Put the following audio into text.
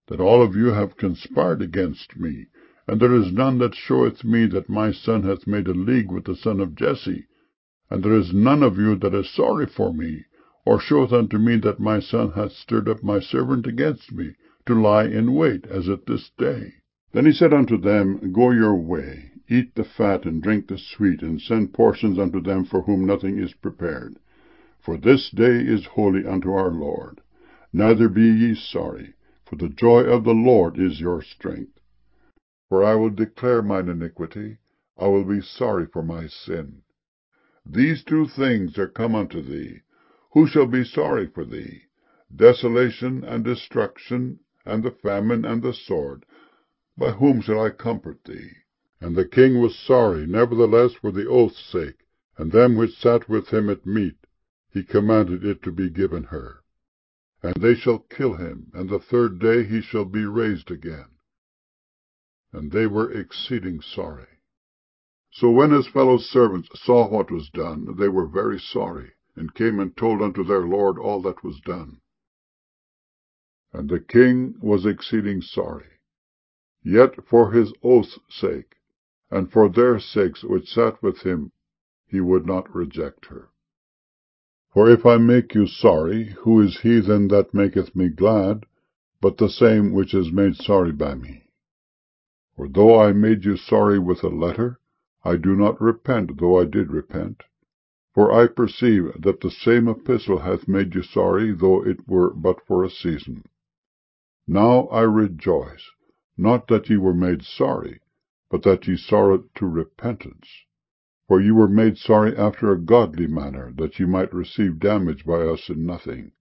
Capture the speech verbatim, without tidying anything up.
that all of you have conspired against me, and there is none that showeth me that my son hath made a league with the son of Jesse, and there is none of you that is sorry for me, or showeth unto me that my son hath stirred up my servant against me, to lie in wait, as at this day. Then he said unto them, Go your way, eat the fat, and drink the sweet, and send portions unto them for whom nothing is prepared. For this day is holy unto our Lord. Neither be ye sorry, for the joy of the Lord is your strength. For I will declare mine iniquity, I will be sorry for my sin. These two things are come unto thee. Who shall be sorry for thee? Desolation and destruction, and the famine and the sword. By whom shall I comfort thee? And the king was sorry, nevertheless for the oath's sake, and them which sat with him at meat, he commanded it to be given her. And they shall kill him, and the third day he shall be raised again. And they were exceeding sorry. So when his fellow servants saw what was done, they were very sorry, and came and told unto their lord all that was done. And the king was exceeding sorry. Yet for his oath's sake, and for their sakes which sat with him, he would not reject her. For if I make you sorry, who is he then that maketh me glad, but the same which is made sorry by me? For though I made you sorry with a letter, I do not repent, though I did repent. For I perceive that the same epistle hath made you sorry, though it were but for a season. Now I rejoice, not that ye were made sorry, but that ye sorrowed to repentance. For ye were made sorry after a godly manner, that ye might receive damage by us in nothing.